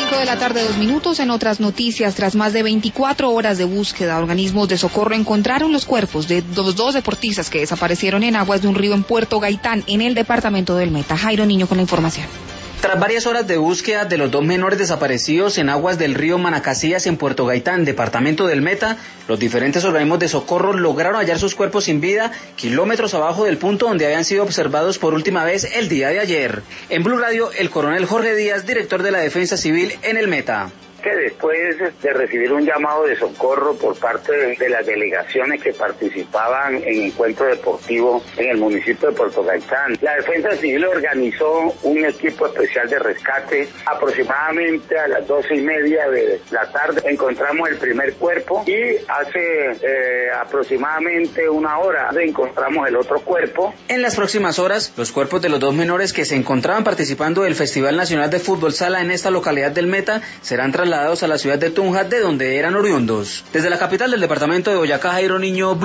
5 de la tarde, 2 minutos. En otras noticias, tras más de 24 horas de búsqueda, organismos de socorro encontraron los cuerpos de los dos deportistas que desaparecieron en aguas de un río en Puerto Gaitán, en el departamento del Meta. Jairo Niño con la información. Tras varias horas de búsqueda de los dos menores desaparecidos en aguas del río Manacacías en Puerto Gaitán, departamento del Meta, los diferentes organismos de socorro lograron hallar sus cuerpos sin vida kilómetros abajo del punto donde habían sido observados por última vez el día de ayer. En Blue Radio, el coronel Jorge Díaz, director de la Defensa Civil en el Meta. Que después de recibir un llamado de socorro por parte de las delegaciones que participaban en encuentro deportivo en el municipio de Puerto Gaitán, la Defensa Civil organizó un equipo especial de rescate. Aproximadamente a las 12:30 de la tarde encontramos el primer cuerpo y hace aproximadamente una hora encontramos el otro cuerpo. En las próximas horas, los cuerpos de los dos menores que se encontraban participando del Festival Nacional de Fútbol Sala en esta localidad del Meta serán trasladados a la ciudad de Tunja, de donde eran oriundos. Desde la capital del departamento de Boyacá, Jairo Niño.